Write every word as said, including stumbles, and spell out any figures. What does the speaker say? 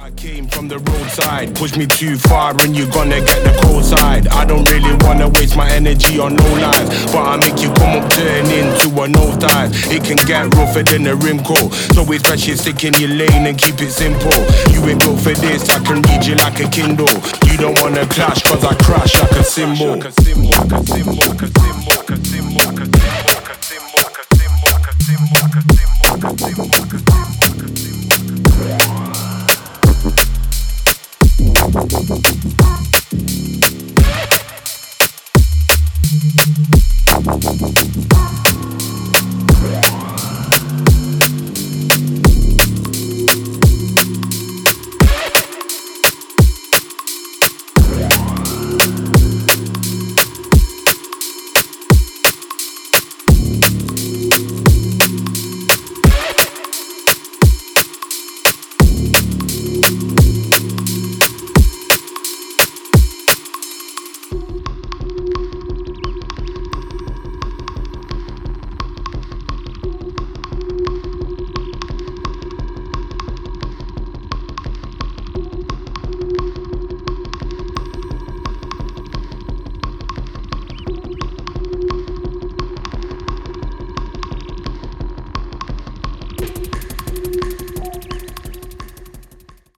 I came from the roadside, push me too far and you're gonna get the cold side. I don't really wanna waste my energy on no lies, but I make you come up turn into a nosedive. It can get rougher than a rim coat, so it's best you stick in your lane and keep it simple. You ain't built for this, I can read you like a Kindle. You don't wanna clash cause I crash like a cymbal.